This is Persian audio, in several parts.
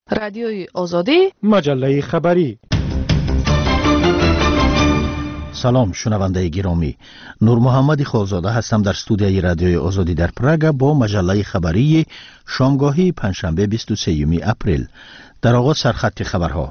رادیوی آزادی، مجله خبری. سلام شنونده گرامی، نور محمد خالزاده هستم در استودیوی رادیوی آزادی در پراگ با مجله خبری شامگاهی پنجشنبه 23 اپریل. در آغاز سرخط خبرها.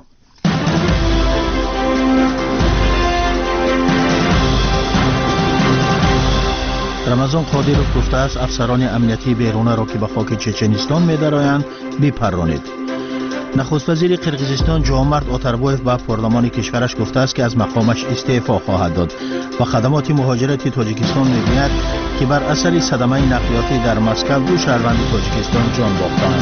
رمضان قادروف گفته است افسران امنیتی بیرونه را که به خاک چچنستان می‌درآیند بپرانید. نخست وزیر قرقیزستان جوامرد آتربایف به پارلمان کشورش گفته است که از مقامش استعفا خواهد داد و خدمات مهاجرت تاجیکستان می‌گوید که بر اثر صدمه نقلیاتی در مسکو دو شهروند تاجیکستان جان باختند.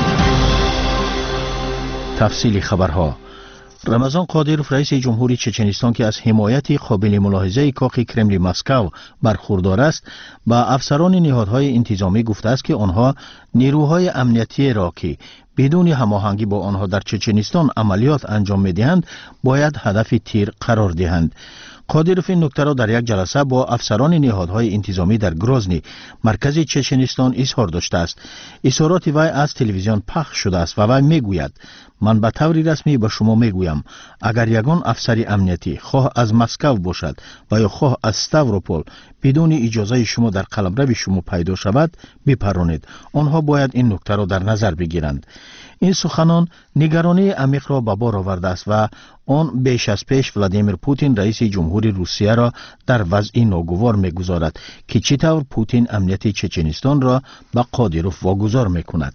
تفصیل خبرها. رمضان قادروف رئیس جمهوری چچنستان که از حمایت قابل ملاحظه کاخ کرملین مسکو برخوردار است با افسران نهادهای انتظامی گفته است که آنها نیروهای امنیتی را که بدون هماهنگی با آنها در چچنستان عملیات انجام می‌دهند باید هدف تیر قرار دهند. قادروف این نکته را در یک جلسه با افسران نهادهای انتظامی در گروزنی مرکز چچنستان اظهار داشته است. اظهارات وی از تلویزیون پخش شده است و وی میگوید من به طور رسمی به شما میگویم اگر یگان افسر امنیتی خواه از مسکو باشد و یا خواه از ستاوروپول بدون اجازه شما در قلمرو شما پیدا شود بپرانید. آنها باید این نکته را در نظر بگیرند. این سخنان نگرانی عمیق را به بار آورده است و آن بیش از پیش ولادیمیر پوتین رئیس جمهوری روسیه را در وضع ناگوار میگذارد که چطور پوتین امنیت چچنستان را به قادروف واگذار میکند.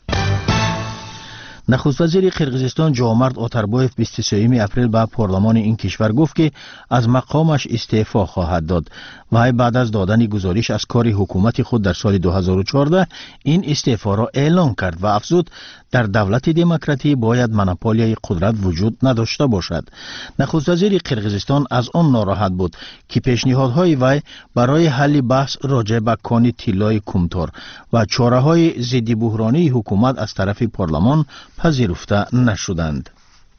نخست وزیر قرقیزستان جوامرد آتربایف 23 اپریل به پارلمان این کشور گفت که از مقامش استعفا خواهد داد و بعد از دادن گزارش از کار حکومت خود در سال 2014 این استعفا را اعلان کرد و افزود در دولت دموکراتی باید مونوپولی قدرت وجود نداشته باشد. نخست وزیر قرقیزستان از آن ناراحت بود که پیشنهادهای وی برای حل بحث راجع به کان طلای کومتار و چاره‌های ضد بحرانی حکومت از طرف پارلمان پذیرفته نشدند.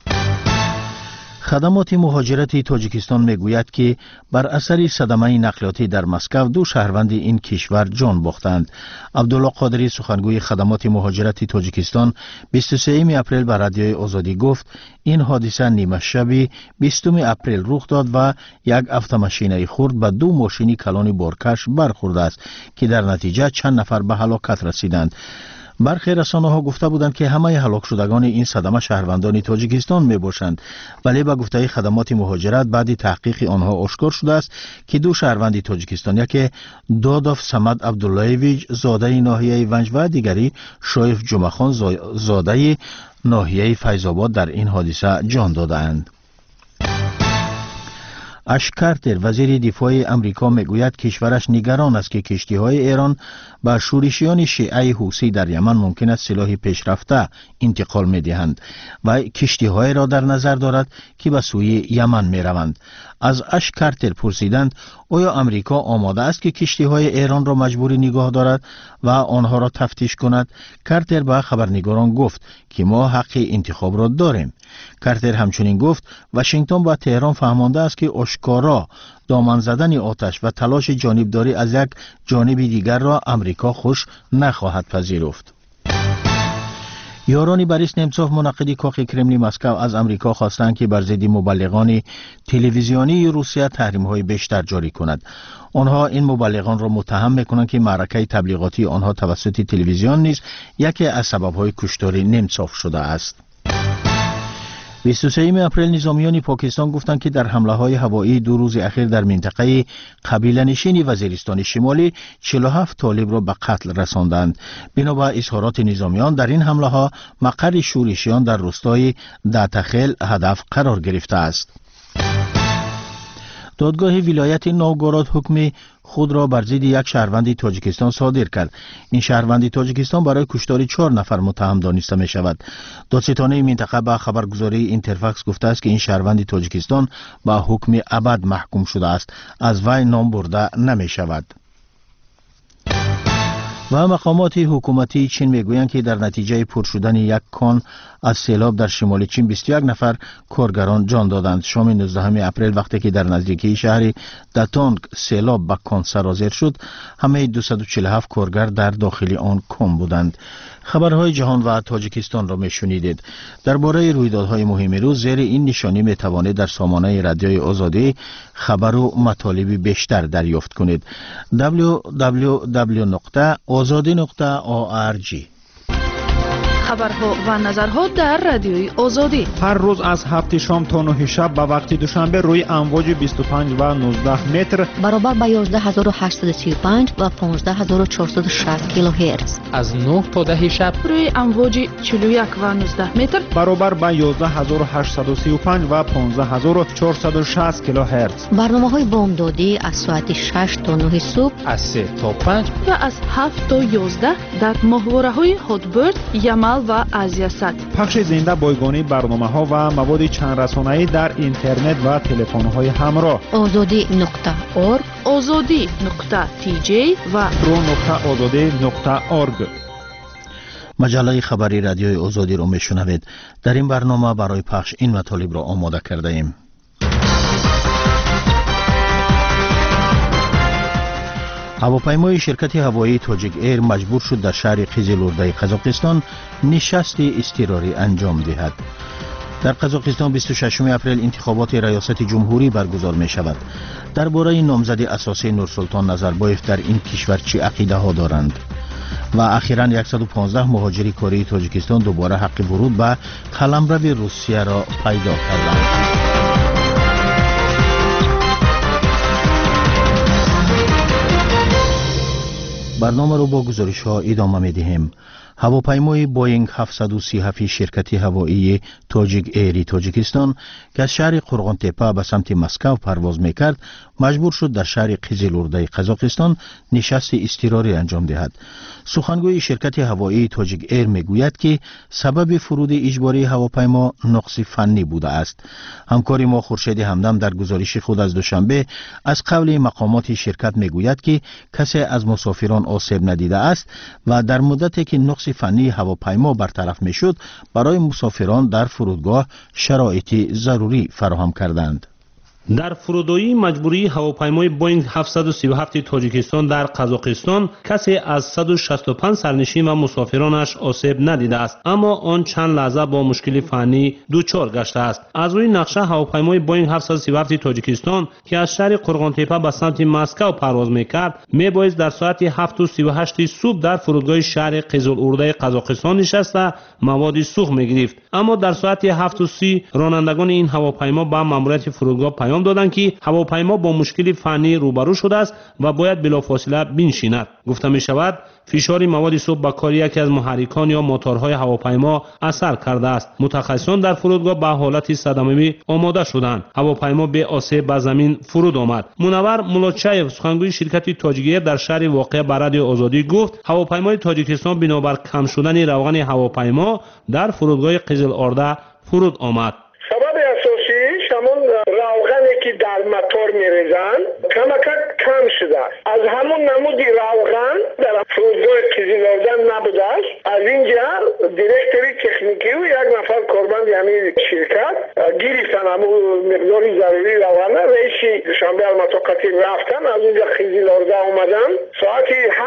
خدمات مهاجرت تاجیکستان میگوید که بر اثر صدمه نقلیاتی در مسکو دو شهروند این کشور جان باختند. عبدالله قادری سخنگوی خدمات مهاجرت تاجیکستان 23 اپریل به رادیوی آزادی گفت این حادثه نیمه شب 20 اپریل رخ داد و یک اتومبیل خرد به دو ماشین کلان بارکش برخورده است که در نتیجه چند نفر به هلاکت رسیدند. برخی رسانه‌ها گفته بودند که همه هلاک شدگان این صدمه شهروندان تاجیکستان میباشند، ولی به گفته خدمات مهاجرت بعد تحقیق آنها آشکار شده است که دو شهروند تاجیکستانی که داداف سمد عبداللهویچ زاده ناحیه ونج و دیگری شایف جمعخان زاده ناحیه فیض‌آباد در این حادثه جان دادند. اش کارتر وزیر دفاع امریکا میگوید کشورش نگران است که کشتی‌های ایران به شورشیان شیعه حوثی در یمن ممکن است سلاح پیشرفته انتقال می‌دهند و کشتی‌های را در نظر دارد که به سوی یمن می‌روند. از اش کارتر پرسیدند آیا امریکا آماده است که کشتی‌های ایران را مجبوری نگاه دارد و آنها را تفتیش کند؟ کارتر به خبرنگاران گفت که ما حق انتخاب را داریم. کارتر همچنین گفت واشنگتن با تهران فهمانده است که آشکارا دامن زدن آتش و تلاش جانبداری از یک جانب دیگر را امریکا خوش نخواهد پذیرفت. یاران بوریس نمتسوف منعقد کاخ کرملین مسکو از امریکا خواستند که بر ضد مبلغان تلویزیونی روسیه تحریم‌های بیشتر جاری کند. آنها این مبلغان را متهم می‌کنند که معرکه تبلیغاتی آنها توسط تلویزیون نیز یکی از سبب‌های کشتار نمتسوف شده است. 23 اپریل نظامیان پاکستان گفتند که در حمله‌های هوایی دو روز اخیر در منطقه قبیله‌نشین وزیرستان شمالی 47 طالب را به قتل رساندند. بنابر اظهارات نظامیان در این حمله‌ها مقر شورشیان در روستای داتخیل هدف قرار گرفته است. دادگاه ولایت نوگوراد حکم خود را بر ضد یک شهروند تاجیکستان صادر کرد. این شهروند تاجیکستان برای کشتار 4 نفر متهم دانسته می شود. دادستان منطقه با خبرگزاری اینترفاکس گفته است که این شهروند تاجیکستان با حکم ابد محکوم شده است. از وی نام برده نمی شود. و مقامات حکومتی چین میگویند که در نتیجه پر شدن یک کان از سیلاب در شمال چین 21 نفر کارگران جان دادند. شام 19 اپریل وقتی که در نزدیکی شهر داتونگ سیلاب به کان سرازیر شد، همه 247 کارگر در داخل آن کان بودند. خبرهای جهان و تاجیکستان را میشنیدید. درباره رویدادهای مهم روز زیر این نشانی میتوانید در سامانه رادیوی آزادی خبر و مطالب بیشتر دریافت کنید. www.azadi.org. خبرها و نظرها در رادیوی آزادی هر روز از 7 شام تا 9 شب به وقت دوشنبه روی امواج 25 و 19 متر برابر با 11835 و 15460 کیلوهرتز. از 9 تا 10 شب روی امواج 41 و 19 متر برابر با 11835 و 15460 کیلوهرتز. برنامه‌های بامدادی از ساعت 6 تا 9 صبح، از 3 تا 5 و از 7 تا 11 در ماهواره‌های هاتبرد، یمل و آزیاسات. پخش زنده بایگانی برنامه‌ها و مواد چند رسانه‌ای در اینترنت و تلفن‌های همراه. azadi.org، azadi.tj و pro.azadi.org. مجله خبری رادیوی آزادی را میشنوید. در این برنامه برای پخش این مطالب را آماده کرده ایم. هواپیمای شرکت هوایی تاجیک ایر مجبور شد در شهر قیزلورده قزاقستان نشست اضطراری انجام دهد. در قزاقستان 26 اپریل انتخابات ریاست جمهوری برگزار می شود. درباره نامزدی اساسی نورسلطان نظربایف در این کشور چه عقیده ها دارند؟ و اخیراً 115 مهاجر کاری تاجیکستان دوباره حق ورود به قلمرو روسیه را پیدا کردند. برنامه رو با گزارش ها ادامه می دهیم. هواپیمای بوینگ 737 شرکت هوایی تاجیک ایری تاجیکستان که از شهر قرغان تپه به سمت مسکو پرواز میکرد مجبور شد در شهر قیزلورده قزاقستان نشست اضطراری انجام دهد. سخنگوی شرکت هوایی تاجیک ایر میگوید که سبب فرود اجباری هواپیما نقص فنی بوده است. همکار ما خورشید همدم در گزارش خود از دوشنبه از قول مقامات شرکت میگوید که کسی از مسافران آسیب ندیده است و در مدتی که نقص فنی هواپیما برطرف میشد برای مسافران در فرودگاه شرایط ضروری فراهم کردند. در فرودگاه مجبوری هواپیمای بوینگ 737 تاجیکستان در قزاقستان کسی از 165 سرنشین و مسافرانش آسیب ندیده است، اما آن چند لحظه با مشکل فنی دچار گشته است. از روی نقشه هواپیمای بوینگ 737 تاجیکستان که از شهر قرغان تپه به سمت مسکو پرواز میکرد میبایست در ساعت 7:38 صبح در فرودگاه شهر قیزلورده قزاقستان نشسته مواد سوخت میگرفت، اما در ساعت 7:30 رانندگان این هواپیما به ماموریت فرودگاه پیام دادند که هواپیما با مشکل فنی روبرو شده است و باید بلافاصله بنشیند. گفته می شود فشار مواد سوخت به کار یکی از محرکان یا موتورهای هواپیما اثر کرده است. متخصصان در فرودگاه به حالت صدمه‌ای آماده شدند. هواپیما به آسیب به زمین فرود آمد. منور مولاتچایف سخنگوی شرکت تاجیک ایر در شهر واقع به رادیو آزادی گفت هواپیمای تاجیکستان بنابر کم شدن روغن هواپیما در فرودگاه قیزلورده فرود آمد. سبب اساسیش همون روغنی که در موتور میریزن کم شده است. از همون نمودی روغن در فرودگاه قیزلورده نبوده است. از اینجا دیرکتوری تکنیکی و یک نفر کارمند یعنی شرکت گرفتن همون مقداری ضروری روغن. رئیس دوشنبه المطاقاتی رفتن از اونجا قیزلورده آمدن. ساعت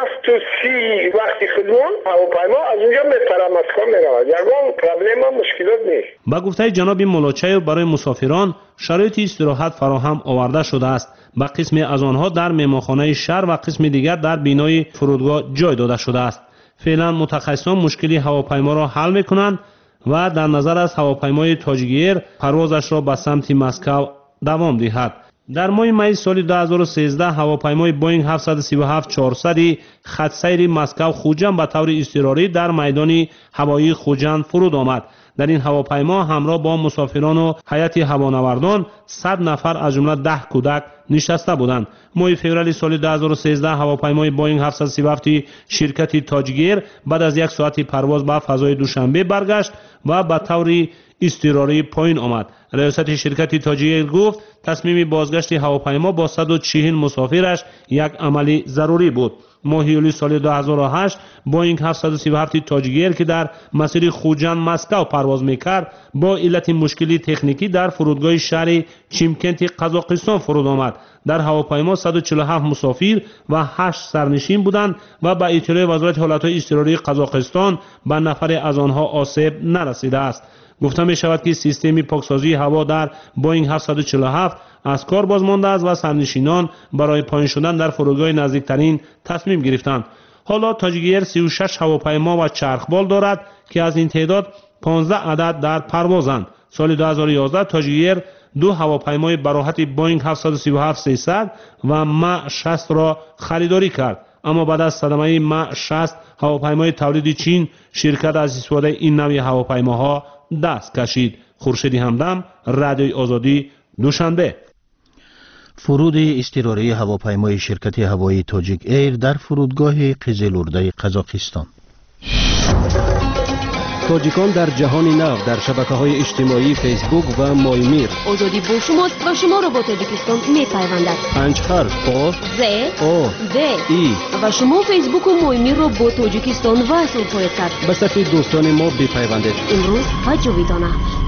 7:30 وقتی خودمون هواپیما از اونجا میپره مسکو میرود. یگان پرابلم مشکلات نیست. با گفته جناب مولاتچایف برای مسافران شرایط استراحت فراهم آورده شده است. با قسم از آنها در مهمانخانه شهر و قسم دیگر در بینای فرودگاه جای داده شده است. فعلا متخصصان مشکلی هواپیما را حل میکنند و در نظر است هواپیمای تاجیک ایر پروازش را به سمت مسکو دوام دهد. در ماه می سال 2013 هواپیمای بوینگ 737-400 خط سیر مسکو خوجند به طور اضطراری در میدان هوایی خوجند فرود آمد. در این هواپیما همراه با مسافران و هیئت هوانوردان 100 نفر از جمله 10 کودک نشسته بودند. ماه فوریه سال 2013 هواپیمای بوینگ 737 شرکت تاجیک ایر بعد از یک ساعت پرواز به فضای دوشنبه برگشت و به طور اضطراری پایین آمد. ریاست شرکت تاجیک ایر گفت تصمیم بازگشت هواپیما با 140 مسافرش یک عمل ضروری بود. ماه یولی سال 2008 بوینگ 737 تاجیک ایر که در مسیر خوجند مسکو پرواز میکرد با علت مشکلی تکنیکی در فرودگاه شهر چیمکنت قزاقستان فرود آمد. در هواپیما 147 مسافر و 8 سرنشین بودند و به اطلاع وزارت حالتهای اضطراری قزاقستان به نفر از آنها آسیب نرسیده است. گفته می شود که سیستم پاکسازی هوا در بوینگ 747 از کار باز مانده است و سرنشینان برای پایین شدن در فرودگاه نزدیکترین تصمیم گرفتند. حالا تاجیک ایر 36 هواپیما و چرخبال دارد که از این تعداد 15 عدد در پروازند. سال 2011 تاجیک ایر 2 هواپیمای براحت بوینگ 737-300 و ما 60 را خریداری کرد، اما بعد از صدمه ما 60 هواپیمای تولید چین شرکت از استفاده این نوع هواپیماها دست کشید. خورشید همدم، رادیوی آزادی، دوشنبه. فرود اضطراری هواپیمای شرکت هوایی تاجیک ایر در فرودگاه قزلورده قزاقستان. تاجیکان در جهان نو در شبکه‌های اجتماعی فیسبوک و مایمیر. آزادی با شماست و شما را با تاجیکستان می‌پیوندد. 5 حرف با ز او د ای و شما فیسبوک و مایمیر را با تاجیکستان وصل خواهید کرد. به صفحه دوستان ما بپیوندید. امروز و جاویدانه.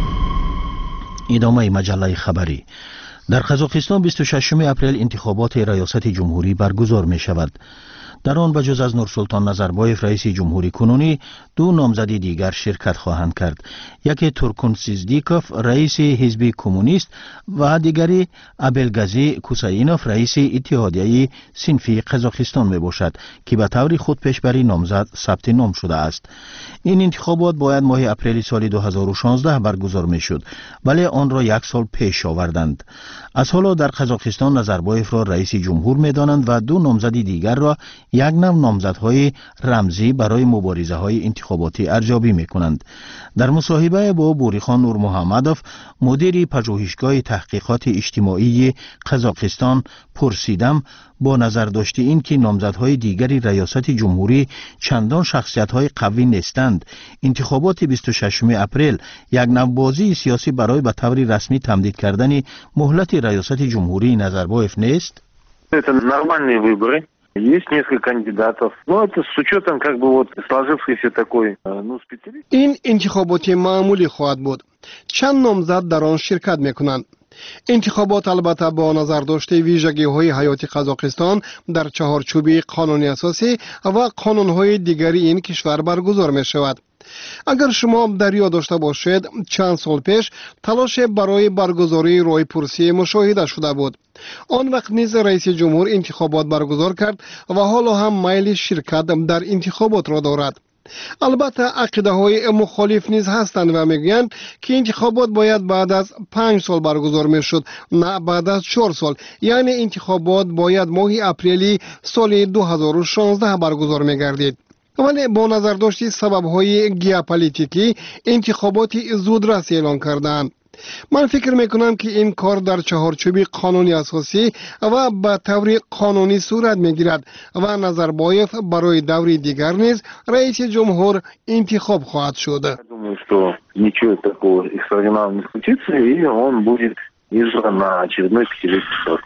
ادامه مجله خبری. در قزاقستان 26 اپریل انتخابات ریاست جمهوری برگزار می شود. در آن بجز از نورسلطان نظربایف رئیس جمهوری کنونی 2 نامزد دیگر شرکت خواهند کرد. یکی تورکون سیزدیکوف رئیس حزب کمونیست و دیگری ابلگازی کوساینوف رئیس اتحادیه صنفی قزاقستان می باشد که به طور خود پیشبری نامزد ثبت نام شده است. این انتخابات باید ماه اپریل سال 2016 برگزار می شد، ولی آن را 1 سال پیش آوردند. از حالا در قزاقستان نظربایف را رئیس جمهور می دانند و 2 نامزد دیگر را یک نوع نامزدهای رمزی برای مبارزه های انتخاباتی ارزیابی می کنند. در مصاحبه با بوریخان نور محمدوف مدیر پژوهشگاه تحقیقات اجتماعی قزاقستان پرسیدم با نظر داشته این که نامزدهای دیگری ریاست جمهوری چندان شخصیت‌های قوی نیستند، انتخابات 26 اپریل یک نوع بازی سیاسی برای به طور رسمی تمدید کردن مهلت ریاست جمهوری نظربایف نیست؟ Это нормальные выборы. Есть несколько кандидатов. Но это с учетом как бы вот сложившейся такой, специалист. این انتخابات معمولی خواهد بود. چند نامزد در آن شرکت میکنند. انتخابات البته با نظر داشته ویژگی‌های حیاتی قزاقستان در چهارچوب قانون اساسی و قانون‌های دیگری این کشور برگزار می‌شود. اگر شما در یاد داشته باشید چند سال پیش تلاش برای برگزاری رایپرسی مشاهده شده بود. آن وقت نیز رئیس جمهور انتخابات برگزار کرد و حالا هم میل شرکت در انتخابات را دارد. البته عقیده های مخالف نیز هستند و میگویند که انتخابات باید بعد از 5 سال برگزار میشد، نه بعد از 4 سال. یعنی انتخابات باید ماه اپریل سال 2016 برگزار میگردید. ولی با نظر داشتی سبب‌های ژئوپلیتیکی انتخابات زودرس اعلان کردند. من فکر میکنم که این کار در چهارچوب قانونی اساسی و به طور قانونی صورت میگیرد و نظربایف برای دوری دیگر نیز رئیس جمهور انتخاب خواهد شد. Думаю, что ничего такого экстраординарного не случится, и он будет избран на очередной 5-летний срок.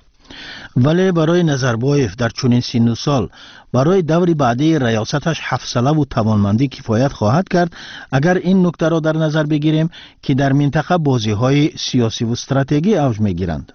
ولی برای نظربایف در چنین سن و سال برای دور بعدی ریاستش حوصله و توانمندی کفایت خواهد کرد اگر این نکته را در نظر بگیریم که در منطقه بازی‌های سیاسی و استراتژی اوج می‌گیرند.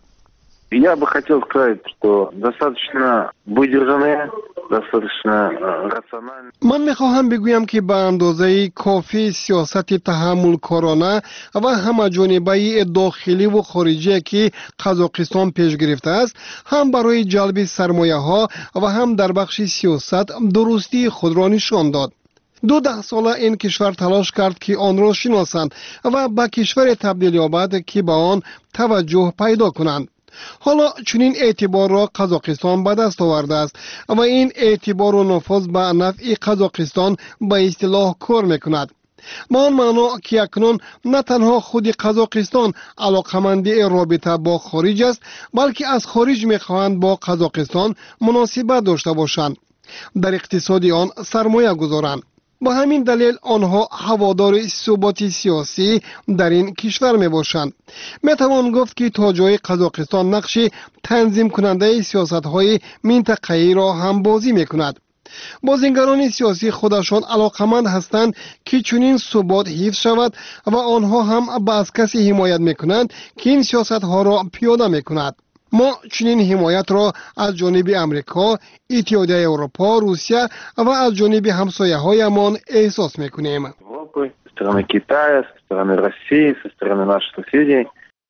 Я бы хотел сказать, что достаточно выдержанные, достаточно рациональные. من میخواهم بگویم که به اندازه کافی سیاست تحمل کارانه و همه‌جانبه داخلی و خارجی که قزاقستان پیش گرفته است هم برای جلب سرمایه ها و هم در بخش سیاست درستی خود را نشان داد. 12 ساله این کشور تلاش کرد که آن را شناسند و به کشور تبدیل یابد که به آن توجه پیدا کنند. حالا چنین اعتبار را قزاقستان به دست آورده است و این اعتبار و نفوذ به نفع قزاقستان به اصطلاح کار میکند. با آن معنا که اکنون نه تنها خود قزاقستان علاقمندی رابطه با خارج است، بلکه از خارج میخواهند با قزاقستان مناسبت داشته باشند، در اقتصاد آن سرمایه گذارند. با همین دلیل آنها هوادار ثبات سیاسی در این کشور می باشند. می توان گفت که تا جای قزاقستان نقش تنظیم کننده سیاست های منطقه‌ای را هم بازی می کند. بازیگران سیاسی خودشان علاقمند هستند که چنین ثبات حفظ شود و آنها هم از کسی حمایت می کنند که این سیاست ها را پیاده می کند. ما چنین حمایت را از جانب امریکا، اتحادیه اروپا، روسیه و از جانب همسایه‌هایمان احساس می‌کنیم. Со стороны Китая, со стороны России, со стороны наших соседей.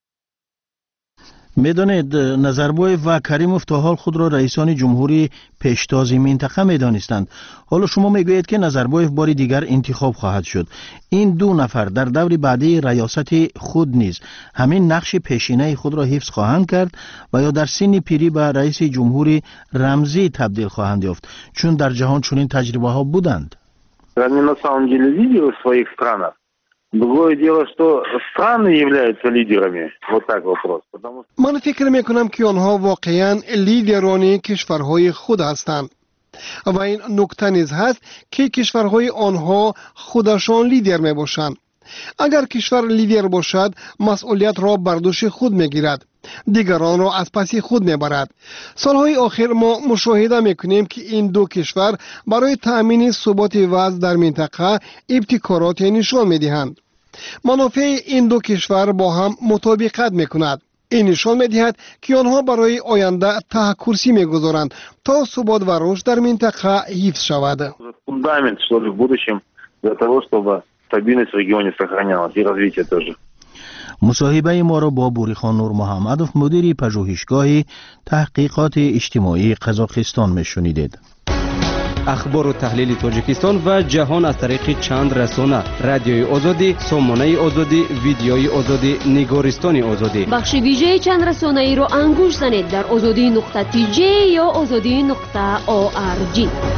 میدانید نظربایف و کریموف تا حال خود را رئیسان جمهوری پیشتاز منطقه میدانستند. حالا شما میگویید که نظربایف بار دیگر انتخاب خواهد شد. این دو نفر در دور بعدی ریاست خود نیز همین نقش پیشینه خود را حفظ خواهند کرد و یا در سن پیری به رئیس جمهوری رمزی تبدیل خواهند یافت، چون در جهان چنین تجربه ها بودند. Они на самом деле лидеры в своих странах. Другое дело, что страны являются лидерами. Вот так вопрос. من فکر میکنم که آنها واقعا لیدران کشورهای خود هستند و این نکته نیز هست که کشورهای آنها خودشان لیدر می باشند. اگر کشور لیدر باشد مسئولیت را بر دوش خود میگیرد، دیگران را از پس خود میبرد. سالهای آخر ما مشاهده میکنیم که این دو کشور برای تأمین ثبات وضع در منطقه ابتکارات نشان میدهند. منافع این دو کشور با هم مطابقت میکند. این نشان میدهد که آنها برای آینده ته کرسی میگذارند تا ثبات و رشد در منطقه حفظ شود. Фундамент, что ли, в будущем для того, чтобы стабильность в регионе сохранялась и развитие тоже. مصاحبه ما را با بوریخان نور محمدوف مدیر پژوهشگاه تحقیقات اجتماعی قزاقستان میشنیدید. اخبار و تحلیل تاجیکستان و جهان از طریق چند رسانه: رادیوی آزادی، سامانه آزادی، ویدیوی آزادی، نگارستان آزادی. بخش ویژه چند رسانه ای را انگوش زنید در azadi.tj یا azadi.org.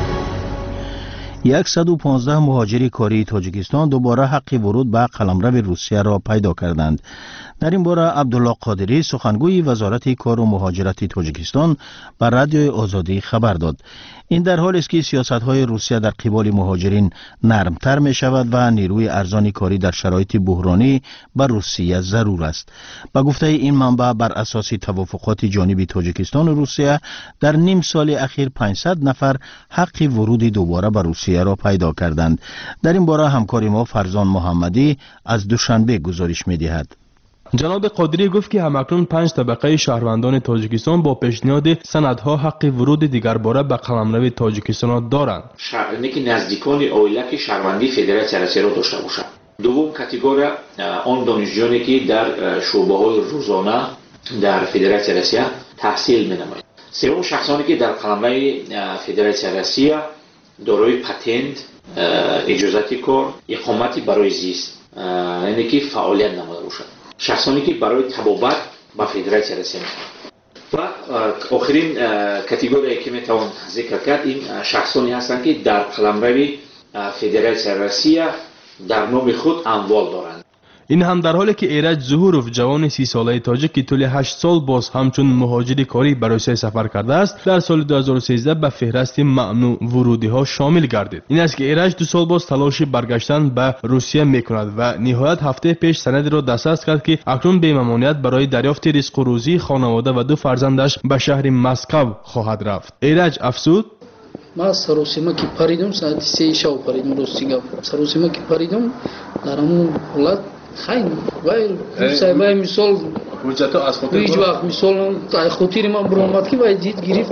115 مهاجر کاری تاجیکستان دوباره حق ورود به قلمرو روسیه را پیدا کردند. در این باره عبدالله قادری سخنگوی وزارت کار و مهاجرت تاجیکستان بر رادیوی آزادی خبر داد. این در حالی است که سیاست‌های روسیه در قبال مهاجرین نرمتر می شود و نیروی ارزان کاری در شرایط بحرانی بر روسیه ضرور است. با گفته این منبع بر اساس توافقات جانبی تاجیکستان و روسیه در نیم سال اخیر 500 نفر حق ورود دوباره به روسیه را پیدا کردند. در این باره همکار ما فرزان محمدی از دوشنبه گزارش می‌دهد. جناب قادری گفت که همکنون 5 طبقه شهروندان تاجیکستان با پیشنهاد سندها حق ورود دیگر باره به قلمرو تاجیکستان دارند. شهروندی که نزدیکان اویلک شهروندی فدراسیون روسیه را داشته باشند. دوم کاتگوری آن دانشجویانی که در شعبه‌های روزانه در فدراسیون روسیه تحصیل می‌نمایند. سوم شخصانی که در قلمرو فدراسیون روسیه دارای پتنت، اجازه کار، اقامتی برای زیست، یعنی که فعالیت نموده باشند. شخصانی که برای تبابت با فدراسیون روسیه و آخرین کاتگوری که میتوان ذکر کرد این شخصانی هستند که در قلمرو فدراسیون روسیه در نام خود اموال دارند. این هم در حالی که ایرج ظهوروف جوان 30 ساله تاجیک که طول 8 سال باز همچون مهاجر کاری به روسیه سفر کرده است در سال 2013 به فهرست ممنوع ورودی ها شامل گردید. این است که ایرج 2 سال باز تلاش برگشتن به روسیه میکند و نهایت هفته پیش سندی را دسترس کرد که اکنون به ممنوعیت برای دریافت رزق و روزی خانواده و 2 فرزندش به شهر مسکو خواهد رفت. ایرج افزود: ما سروسیما که پریدم ساعت 3 شب پریدم روسیه سروسیما که پریدم در همون ولایت خیلی وای سایبای مثال حجت از خاطر هیچ وقت مثال خاطر من برآمد که وای دید گرفت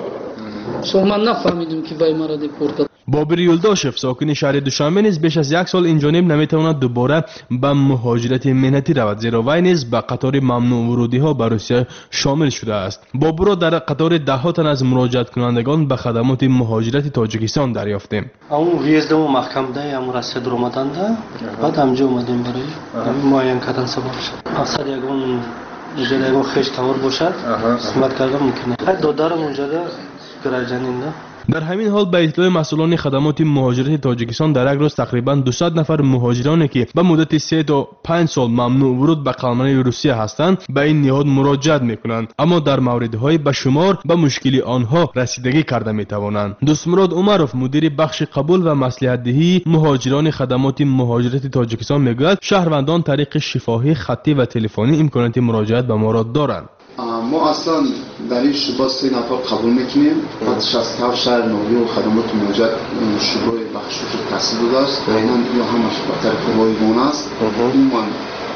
سو من نفهمیدم که وای مرا دیپورت. بابر یولداشف ساکن شهر دوشنبه نیز بیش از 1 سال این جانب نمیتواند دوباره به مهاجرت مهنتی رود، زیرا وی نیز به قطار ممنوع ورودی ها به روسیه شامل شده است. بابر را در قطار 10 تن از مراجعت کنندگان به خدمات مهاجرت تاجیکستان دریافتیم. اون ویزدم محکم ده ام رسید اومدن ده بعد همجا اومدیم برای معاین کردن سبب شد. مقصد یگون اجازه خش تور باشد خدمت کردن ممکنه. دادارم اونجا ده گراجانین ده. در همین حال به اطلاع مسئولان خدمات مهاجرت تاجیکستان در یک روز تقریبا 200 نفر مهاجرانی که به مدت 3 تا 5 سال ممنوع ورود به قلمرو روسیه هستند به این نهاد مراجعت میکنند، اما در موردهای به شمار به مشکل آنها رسیدگی کرده میتوانند. دوستمراد عمروف مدیر بخش قبول و مصلحت دهی مهاجران خدمات مهاجرت تاجیکستان میگوید شهروندان طریق شفاهی خطی و تلفنی امکانات مراجعت به ما را دارند. ما اصلا در این شعبه 3 نفر قبول میکنیم. بعد 67 شهر نوری و خدمات مهاجرت شعبه بخشش تحصیل داده است و اینا یا همش به طرف وایگون است. عموما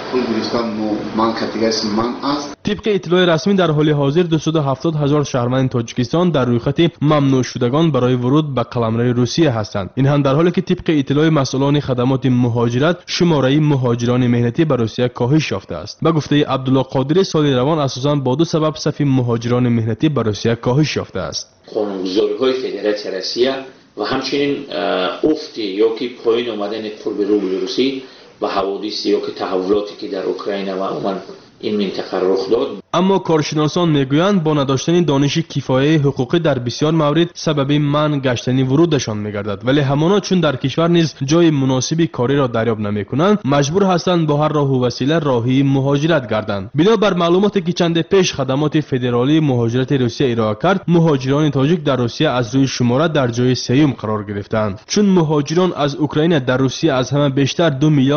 پول گرفتن من کاتگوریش من است. طبق اطلاع رسمی در حال حاضر 270,000 شهروند تاجیکستان در رویخط ممنوع شدگان برای ورود به قلمرو روسیه هستند. این هم در حالی که طبق اطلاع مسئولان خدمات مهاجرت شماره مهاجران مهنتی به روسیه کاهش یافته است. به گفته عبدالله قادری سال روان اساساً با دو سبب صف مهاجران مهنتی به روسیه کاهش یافته است. قانونگذاری‌های فدراسیون روسیه و همچنین افت یا که پایین آمدن قرب روبل روسی و حوادث یا که تحولاتی که در اوکراین و عموما این منطقه رخ داد. اما کارشناسان میگویند با نداشتن دانش کفایه حقوقی در بسیار موارد سبب منع گشتن ورودشان میگردد، ولی همانا چون در کشور نیز جای مناسبی کاری را دریافت نمیکنند مجبور هستند با هر راه و وسیله راهی مهاجرت گردند. بنابر معلوماتی که چند پیش خدمات فدرالی مهاجرت روسیه ارائه کرد، مهاجران تاجیک در روسیه از روی شماره در جای سوم قرار گرفتند. چون مهاجران از اوکراین در روسیه از همه بیشتر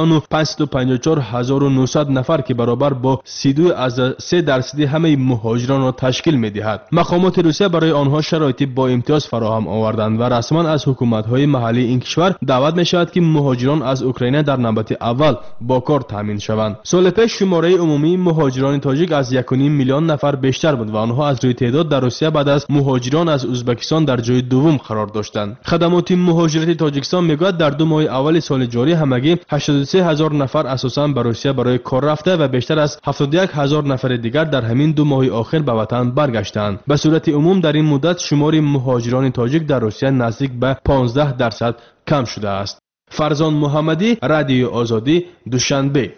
2,554,900 نفر که برابر با 32.3% همه مهاجران را تشکیل می‌دهد. مقامات روسیه برای آنها شرایطی با امتیاز فراهم آوردند و رسما از حکومت‌های محلی این کشور دعوت می‌شود که مهاجران از اوکراین در نوبت اول با کار تامین شوند. سال پیش شماره عمومی مهاجران تاجیک از 1.5 میلیون نفر بیشتر بود و آنها از روی تعداد در روسیه بعد از مهاجران از ازبکستان در جای دوم قرار داشتند. خدمات مهاجرت تاجیکستان میگوید در 2 ماه اول سال جاری همگی 83,000 نفر اساساً به روسیه برای کار رفته و بیشتر از 71,000 نفر دیگر در همین 2 ماه آخر به وطن برگشتند. به صورت عموم در این مدت شمار مهاجران تاجیک در روسیه نزدیک به 15% کم شده است. فرزان محمدی، رادیو آزادی، دوشنبه.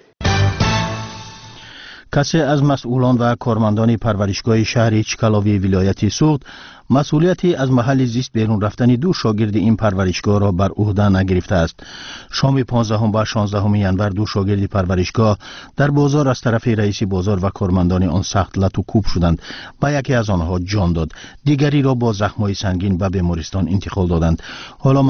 کسی از مسئولان و کارمندان پرورشگاه شهر چکلاوی ولایت سوخت مسئولیتی از محل زیست بیرون رفتن 2 شاگرد این پرورشگاه را بر عهده نگرفته است. شام 15 و 16 ینور 2 شاگرد پرورشگاه در بازار از طرف رئیس بازار و کارمندان آن سخت لط و کوب شدند. با یکی از آنها جان داد، دیگری را با زخم‌های سنگین به بیمارستان انتقال دادند. حالا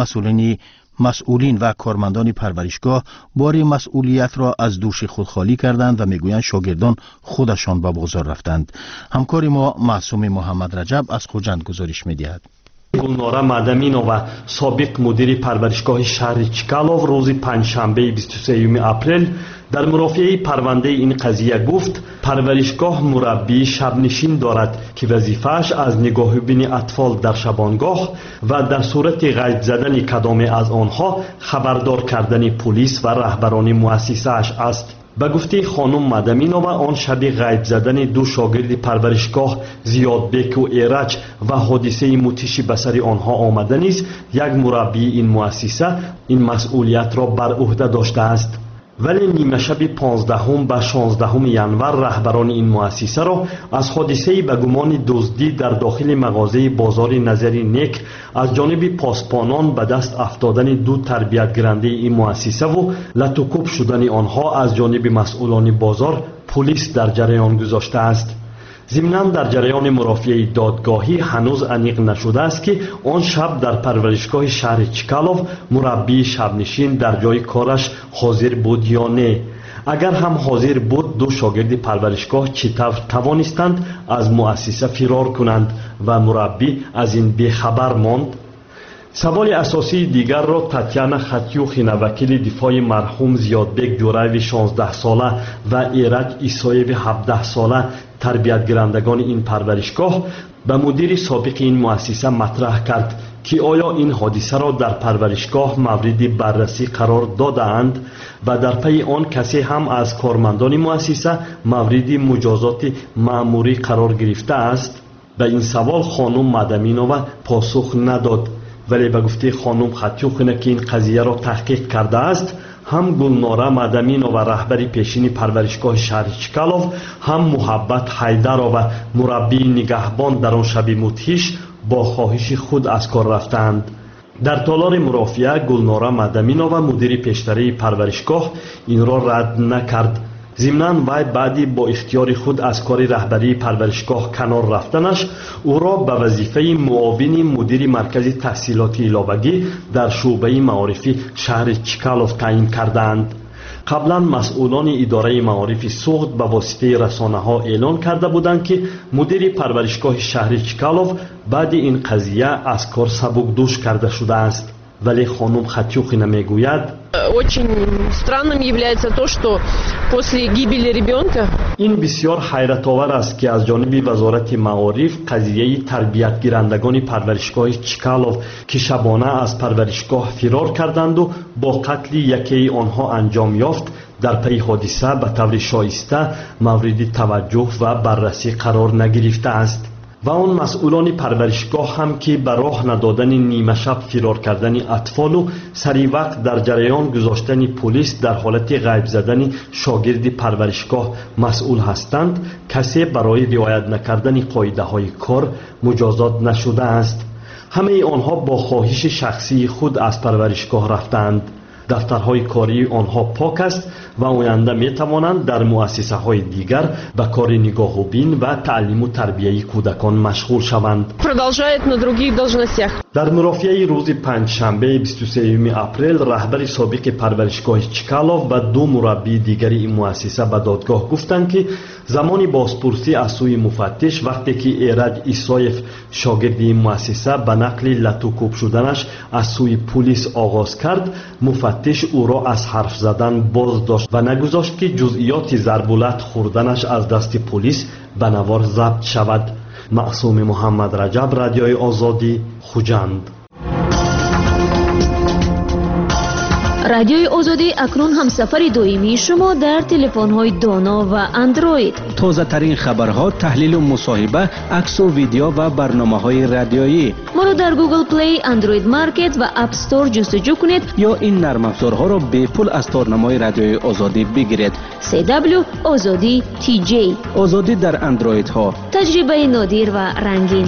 مسئولین و کارمندان پرورشگاه بار مسئولیت را از دوش خود خالی کردند و میگویند شاگردان خودشان به بازار رفتند. همکار ما معصوم محمد رجب از خوجند گزارش می‌دهد. گلناره مدامینова سابق مدیر پرورشگاه شهر چکالov روز پنجشنبه 23 اپریل در مرافعه پرونده این قضیه گفت پرورشگاه مربی شبنشین دارد که وظیفه‌اش از نگاهبین اطفال در شبانگاه و در صورت غیب زدن کدام از آنها خبردار کردن پلیس و رهبران مؤسسه‌اش است. به گفته خانم مدامینова آن شب غیب زدن 2 شاگرد پرورشگاه زیادبک و ایرج و حادثه متیش به سر آنها آمده نیست یک مربی این مؤسسه این مسئولیت را بر عهده داشته است. ولی نیمه شب 15 و 16 ینور رهبران این مؤسسه را از حادثه به گمان دزدی در داخل مغازه بازار نظری نیک از جانب پاسبانان به دست افتادن 2 تربیتگرنده این مؤسسه و لطوکوب شدن آنها از جانب مسئولان بازار پلیس در جریان گذاشته است. ضمناً در جریان مرافعه دادگاهی هنوز انیق نشده است که آن شب در پرورشگاه شهر چکالov مربی شبنشین در جای کارش حاضر بود یا نه. اگر هم حاضر بود 2 شاگرد پرورشگاه چطور توانستند از مؤسسه فرار کنند و مربی از این بیخبر ماند؟ سوال اساسی دیگر را تاتیانا خطیوخین وکیل دفاع مرحوم زیادبک جورایو 16 ساله و ایرج ایسایو 17 ساله تربیتگرندگان این پرورشگاه به مدیر سابق این مؤسسه مطرح کرد که آیا این حادثه را در پرورشگاه مورد بررسی قرار دادند و در پی آن کسی هم از کارمندان مؤسسه مورد مجازات مأموری قرار گرفته است؟ به این سوال خانم مدامینova پاسخ نداد. ولی به گفته خانم خطیوخینه که این قضیه را تحقیق کرده است، هم گلناره مدامینova رهبر پیشین پرورشگاه شهر چکالov هم محبت حیدرova و مربی نگهبان در آن شب مدهش با خواهش خود از کار رفتند. در تالار مرافعه گلناره مدامینova مدیر پیشتری پرورشگاه این را رد نکرد. ضمناً وی بعدی با اختیار خود از کار رهبری پرورشگاه کنار رفتنش او را به وظیفه معاون مدیر مرکز تحصیلات علاوگی در شعبه معارفی شهر چکالov تعیین کردند. قبلا مسئولان اداره معارف سوخت به واسطه رسانه ها اعلان کرده بودند که مدیر پرورشگاه شهر چکالov بعد این قضیه از کار سبکدوش کرده شده است. ولی خانم خطیوخی نمیگوید Очень странным является то, что после гибели ребенка این بسیار حیرت آور است که از جانب وزارت معارف قضیه تربیت گیرندگان پرورشگاه چکالوف که شبانه از پرورشگاه فرار کردند و با قتل یکی آنها انجام یافت در پی حادثه به طور شایسته مورد توجه و بررسی قرار نگرفته است و آن مسئولان پرورشگاه هم که به راه ندادن نیمه شب فرار کردن اطفال و سری وقت در جریان گذاشتن پلیس در حالت غیب زدن شاگرد پرورشگاه مسئول هستند کسی برای رعایت نکردن قاعده های کار مجازات نشده است. همه آنها با خواهش شخصی خود از پرورشگاه رفتند. دفترهای کاری آنها پاک است و آینده می توانند در مؤسسه های دیگر به کار نگاه و بین و تعلیم و تربیه کودکان مشغول شوند. продолжает на других должностях. در مرافعه روز پنجشنبه 23 اپریل رهبر سابق پرورشگاه چکالوف و دو مربی دیگری این مؤسسه به دادگاه گفتند که زمانی بازپرسی از سوی مفتش وقتی که ایرج ایسایف شاگرد این مؤسسه به نقل لتوکوب شدنش از سوی پلیس آغاز کرد، مفتش او را از حرف زدن باز داشت و نگذاشت که جزئیات ضربولت خوردنش از دست پلیس به نوار ضبط شود. معصوم محمد رجب، رادیوی آزادی، خوجند. رادیوی آزادی اکنون همسفر دائمی شما در تلفن‌های دانا و اندروید. تازه ترین خبرها، تحلیل و مصاحبه، عکس و ویدیو و برنامه‌های رادیویی. ما را در گوگل پلی، اندروید مارکت و اپ استور جستجو کنید یا این نرم افزارها را به پول از تارنمای رادیوی آزادی بگیرید. CW آزادی TJ. آزادی در اندروید ها. تجربه نادر و رنگین.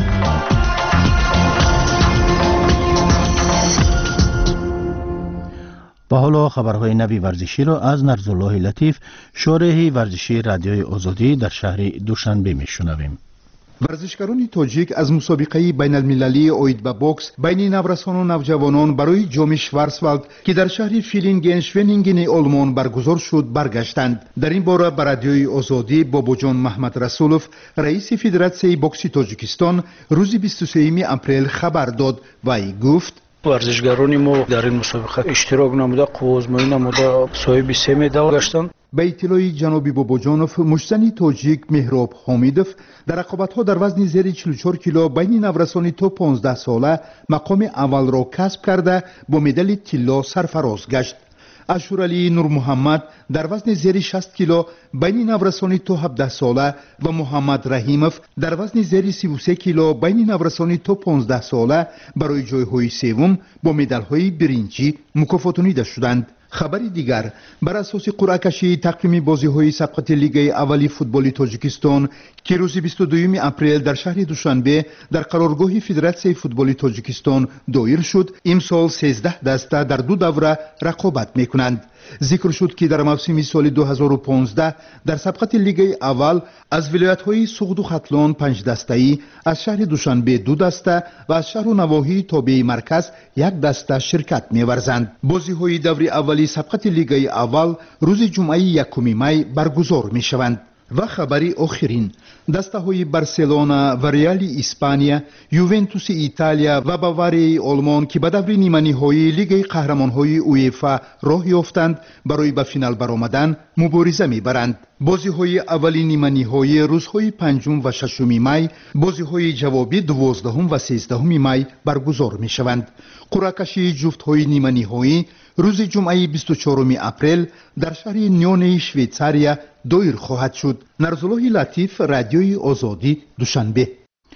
و حالا خبرهای نوی ورزشی را از نرزالله لطیف، شارح ورزشی رادیوی آزادی در شهر دوشنبه میشنویم. ورزشکاران تاجیک از مسابقه بین المللی اوید به بوکس بین نورسان و نوجوانان برای جام شوارزوالد که در شهر فیلینگن شوینینگن آلمان برگزار شد برگشتند. در این باره به رادیوی آزادی باباجان محمد رسولوف، رئیس فدراسیون بوکس تاجیکستان، روز 23 اپریل خبر داد و ای گفت ورزشکاران ما در این مسابقه اشتراک نموده، قوزمایی نموده، صاحب 3 مدال گشتند. به اطلاع جناب باباجانوف، مشتنی تاجیک مهراب حمیدوف در رقابت‌ها در وزن زیر 44 کیلو بین نورسان تا 15 ساله مقام اول را کسب کرده با مدال طلا سرفراز گشت. اشورعلی نور محمد در وزن زیر 60 کیلو بین نورسان تا 17 ساله و محمد رحیموف در وزن زیر 33 کیلو بین نورسان تا 15 ساله برای جایهای سوم با مدال‌های برنجی مکافاتانیده شدند. خبری دیگر، بر اساس قرعه کشی تقویم بازی‌های سبقت لیگ اولی فوتبال تاجیکستان که روز 22 اپریل در شهر دوشنبه در قرارگاه فدراسیون فوتبال تاجیکستان دایر شد، امسال 13 دسته در 2 دوره رقابت می‌کنند. ذکر شد که در موسم سال 2015 در سبقت لیگ اول از ولایت‌های سوغد و ختلان 5 دسته‌ای، از شهر دوشنبه 2 دسته و از شهر و نواحی تابع مرکز 1 دسته شرکت می‌ورزند. بازی‌های دور اولی سبقت لیگ اول روز جمعه 1 می برگزار می‌شوند. و خبری آخرین، دسته های بارسلونا و ریال اسپانیا، یوونتوس ایتالیا و باواری آلمان که به دور نیمه نهایی لیگ قهرمان های اویفا راه یافتند برای به فینال برآمدن مبارزه می‌برند. بازی های اولی نیمه نهایی روزهای 5 و 6 می، بازی های جوابی 12 و 13 می برگزار می‌شوند. قرعه کشی جفت های نیمه نهایی روز جمعه 24 اپریل در شهر نیون شویتزاریا دایر خواهد شد. نرزالله لطیف، رادیوی آزادی، دوشنبه.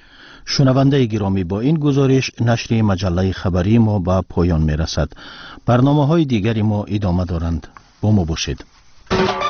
شنونده گرامی، با این گزارش نشر مجله خبری ما به پایان می رسد. برنامه های دیگری ما ادامه دارند. با ما باشید.